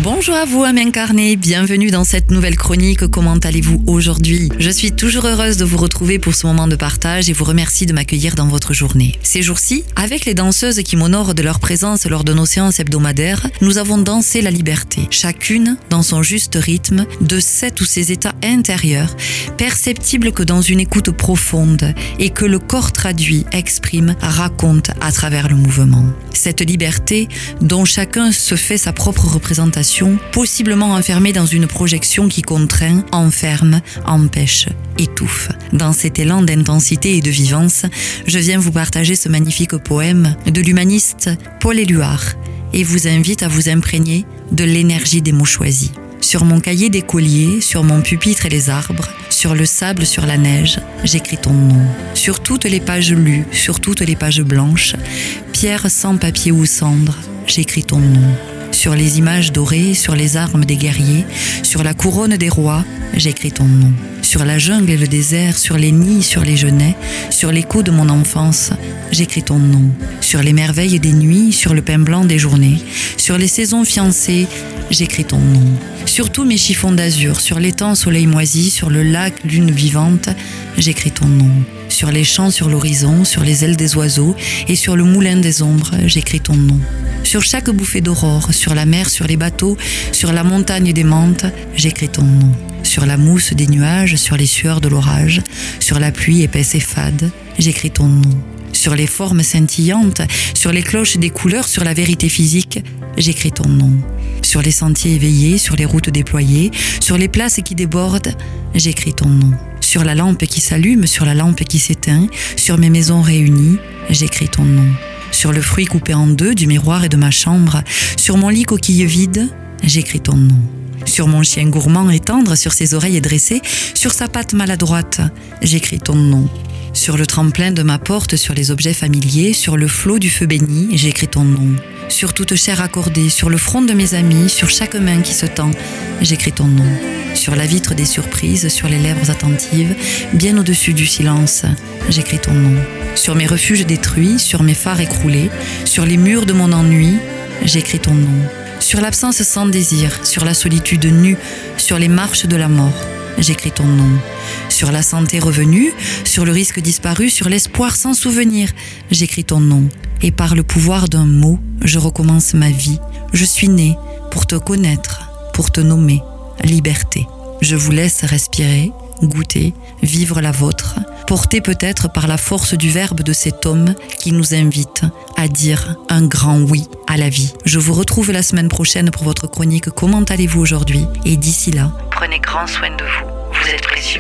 Bonjour à vous, âme incarnée, bienvenue dans cette nouvelle chronique. Comment allez-vous aujourd'hui? Je suis toujours heureuse de vous retrouver pour ce moment de partage et vous remercie de m'accueillir dans votre journée. Ces jours-ci, avec les danseuses qui m'honorent de leur présence lors de nos séances hebdomadaires, nous avons dansé la liberté, chacune dans son juste rythme, de cet ou ces états intérieurs, perceptibles que dans une écoute profonde et que le corps traduit, exprime, raconte à travers le mouvement. Cette liberté dont chacun se fait sa propre représentation, possiblement enfermée dans une projection qui contraint, enferme, empêche, étouffe. Dans cet élan d'intensité et de vivance, je viens vous partager ce magnifique poème de l'humaniste Paul Éluard et vous invite à vous imprégner de l'énergie des mots choisis. Sur mon cahier d'écolier, sur mon pupitre et les arbres, sur le sable, sur la neige, j'écris ton nom. Sur toutes les pages lues, sur toutes les pages blanches, pierre sans papier ou cendre, j'écris ton nom. Sur les images dorées, sur les armes des guerriers, sur la couronne des rois, j'écris ton nom. Sur la jungle et le désert, sur les nids, sur les genêts, sur l'écho de mon enfance, j'écris ton nom. Sur les merveilles des nuits, sur le pain blanc des journées, sur les saisons fiancées, j'écris ton nom. Sur tous mes chiffons d'azur, sur l'étang soleil moisi, sur le lac lune vivante, j'écris ton nom. Sur les champs, sur l'horizon, sur les ailes des oiseaux et sur le moulin des ombres, j'écris ton nom. Sur chaque bouffée d'aurore, sur la mer, sur les bateaux, sur la montagne des menthes, j'écris ton nom. Sur la mousse des nuages, sur les sueurs de l'orage, sur la pluie épaisse et fade, j'écris ton nom. Sur les formes scintillantes, sur les cloches des couleurs, sur la vérité physique, j'écris ton nom. Sur les sentiers éveillés, sur les routes déployées, sur les places qui débordent, j'écris ton nom. Sur la lampe qui s'allume, sur la lampe qui s'éteint, sur mes maisons réunies, j'écris ton nom. Sur le fruit coupé en deux du miroir et de ma chambre, sur mon lit coquille vide, j'écris ton nom. Sur mon chien gourmand et tendre, sur ses oreilles dressées, sur sa patte maladroite, j'écris ton nom. Sur le tremplin de ma porte, sur les objets familiers, sur le flot du feu béni, j'écris ton nom. Sur toute chair accordée, sur le front de mes amis, sur chaque main qui se tend, j'écris ton nom. Sur la vitre des surprises, sur les lèvres attentives, bien au-dessus du silence, j'écris ton nom. Sur mes refuges détruits, sur mes phares écroulés, sur les murs de mon ennui, j'écris ton nom. Sur l'absence sans désir, sur la solitude nue, sur les marches de la mort, j'écris ton nom. Sur la santé revenue, sur le risque disparu, sur l'espoir sans souvenir, j'écris ton nom. Et par le pouvoir d'un mot, je recommence ma vie. Je suis née pour te connaître, pour te nommer. Liberté. Je vous laisse respirer, goûter, vivre la vôtre, porté peut-être par la force du verbe de cet homme qui nous invite à dire un grand oui à la vie. Je vous retrouve la semaine prochaine pour votre chronique Comment allez-vous aujourd'hui? Et d'ici là, prenez grand soin de vous. Vous êtes précieux.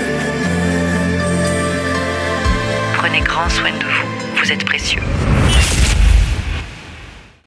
Prenez grand soin de vous, vous êtes précieux.